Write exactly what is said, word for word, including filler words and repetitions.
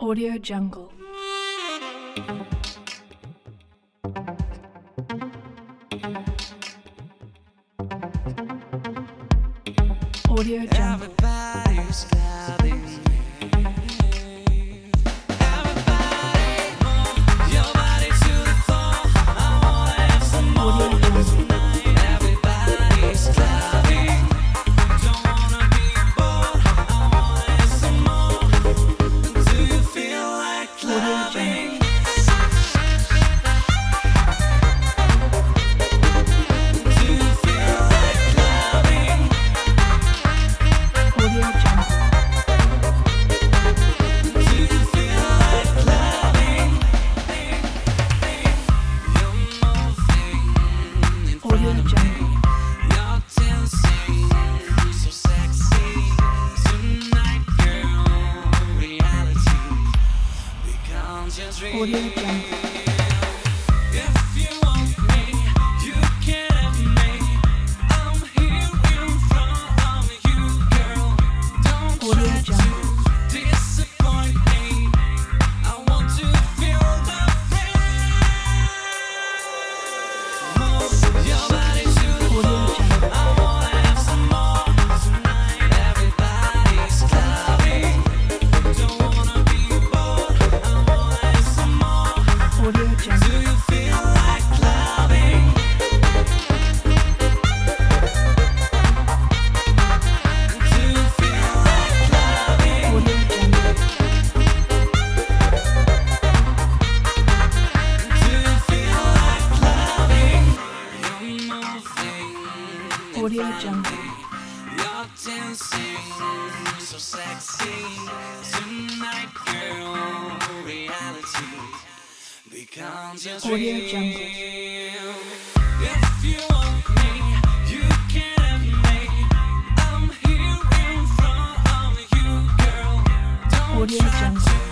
Audio Jungle. Audio Jungle. Everybody's clubbing. Everybody move your body to the floor. I wanna have some more tonight. Everybody's clubbing. Don't wanna be bored. I wanna have some more. Do you feel like clubbing? Audio Jungle. If you want me, you can have me. I'm here in front of you, girl. Don't Audio try Jungle. to disappoint me. I want to feel the thrill. Move your body to the floor. I wanna have some more tonight. Everybody's clubbing. Don't wanna be bored. I wanna have some more. Audio Jungle. Do you feel like clubbing? Do you feel like clubbing? Audio Jungle. Do you feel like clubbing? You're moving in Audio front of Jungle. me. You're dancing so sexy tonight, girl. Reality becomes your Audio dream. Jungle. If you want me, you can have me. I'm here in front of you, girl. Don't Audio try Jungle. to